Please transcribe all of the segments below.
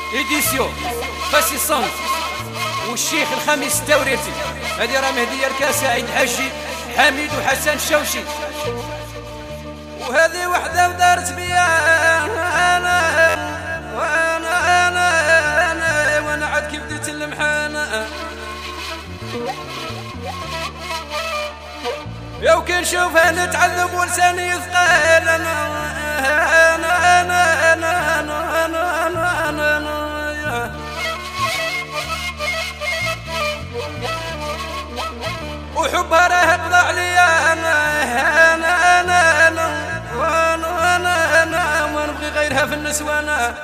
إديسيون فاسي صنف والشيخ الخميس التوريتي. هذه راه مهدية الكاسة عيد حجي حميد وحسن الشوشي. وهذه وحدة ودارت بيا وانا عاد كيف درت المحانة. يا وكنشوفها نتعذب ولساني يثقل وحبها راه قضى عليا ما نبغي غيرها في النسوانة.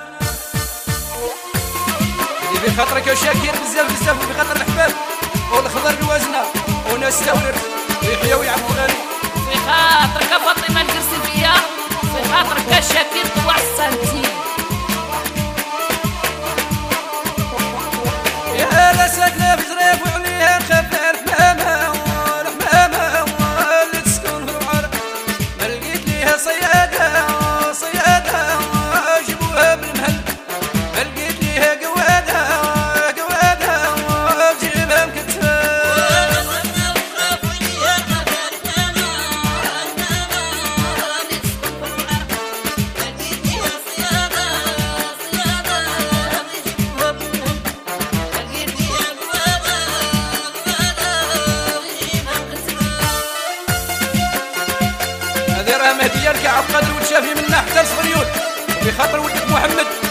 اللي بخاطرك يا شاكير بزاف بزاف بخاطر الحباب والخضر الوزنة وناس تورر ويحيى ويعبد غالي. في خاطرك فاطمة القرسيفية، في خاطرك يا شاكير طلع السنتين. يا لا ساكنة في زريف وعليها نخاف الحمامة اللي تسكن في العرق. ما لقيت ليها صيادة جيبوها بالمهل. ما لقيت ليها قوادة جيبها مكتفة. هذه راه مهدية الكعب قادر وتشافي منا حتى الصغيون بخاطر ولدك محمد.